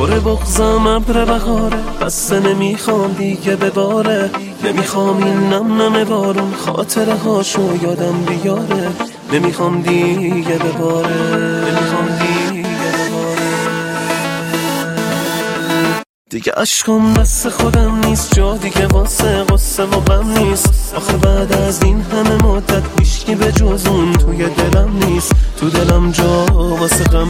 پر بغضم ابر بهاره، بسته نمیخوام دیگه بباره. نمیخوام این نم نم بارون خاطره هاشو یادم بیاره. نمیخوام دیگه بباره، نمیخوام دیگه بباره. دیگه عشقم دست خودم نیست، جا دیگه واسه غصه و غم نیست. آخه بعد از این همه مدت هیچکی به جز اون توی دلم نیست. تو دلم جا واسه غم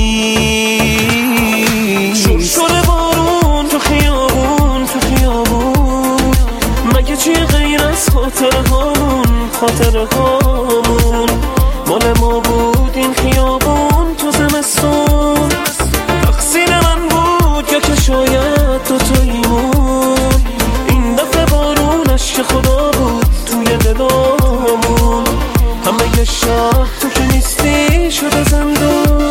نیست. شده بارون تو خیابون، تو خیابون مگه چی غیر از خاطره هامون؟ خاطره هامون مال ما بود این خیابون تو زمستون. تقصیر من بود یا که شاید دوتاییمون. این دفعه بارون عشق خدا بود توی دلامون. همه یه شهر تو که نیستی شده زندون.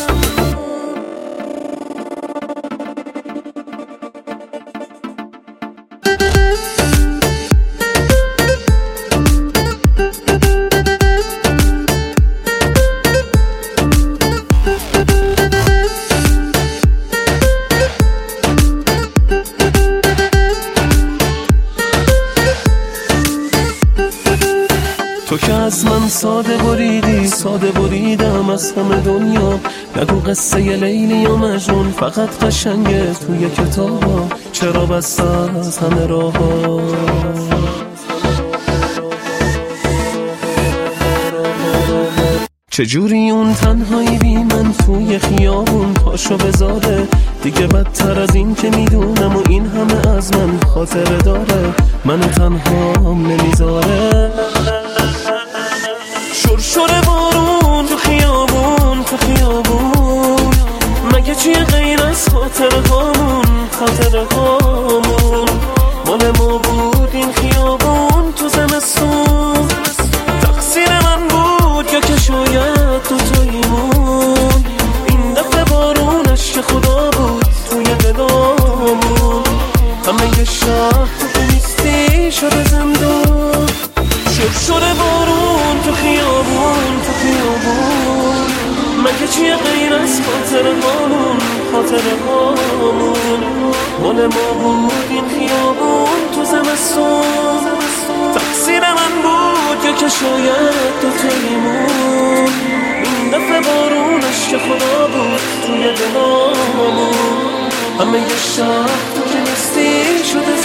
تو که از من ساده بریدی، ساده بریدم از همه دنیا. نگو قصه لیلی و مجنون فقط قشنگه توی کتابا. چرا بس از همه راه‌ها چجوری اون تنهایی بی من توی خیابون پاشو بذاره. دیگه بدتر از این که میدونم و این همه از من خاطره داره. منو تنهام نمیذاره. شده بارون تو خیابون، تو خیابون مگه چی غیر از خاطره هامون؟ خاطره هامون مال ما بود این خیابون تو زمستون. تقصیر من بود یا که شاید دوتاییمون. این دفعه بارون عشق خدا بود توی دلامون. همه یه شهر تو نیستی شده زندون. شده بارون تو خیابون، تو خیابون مگه چی غیر از خاطره هامون؟ خاطره هامون مال ما بود این خیابون تو زمستون. تقصیر من بود یا که شاید دوتاییمون. این دفعه بارون عشق خدا بود توی دلامون. همه یه شهر تو که نیستی شده